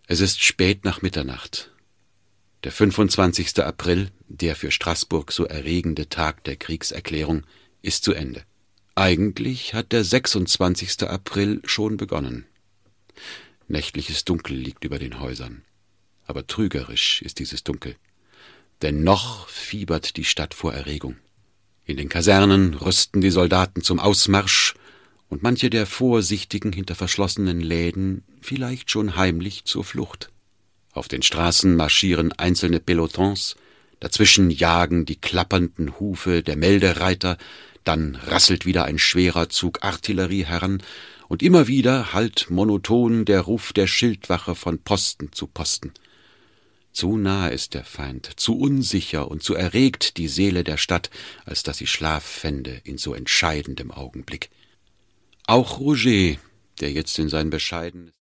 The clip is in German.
Es ist spät nach Mitternacht. Der 25. April, der für Straßburg so erregende Tag der Kriegserklärung, ist zu Ende. Eigentlich hat der 26. April schon begonnen. Nächtliches Dunkel liegt über den Häusern. Aber trügerisch ist dieses Dunkel. Denn noch fiebert die Stadt vor Erregung. In den Kasernen rüsten die Soldaten zum Ausmarsch und manche der Vorsichtigen hinter verschlossenen Läden vielleicht schon heimlich zur Flucht. Auf den Straßen marschieren einzelne Pelotons, dazwischen jagen die klappernden Hufe der Meldereiter, dann rasselt wieder ein schwerer Zug Artillerie heran, und immer wieder hallt monoton der Ruf der Schildwache von Posten zu Posten. Zu nahe ist der Feind, zu unsicher und zu erregt die Seele der Stadt, als dass sie Schlaf fände in so entscheidendem Augenblick. Auch Roger, der jetzt in sein bescheidenes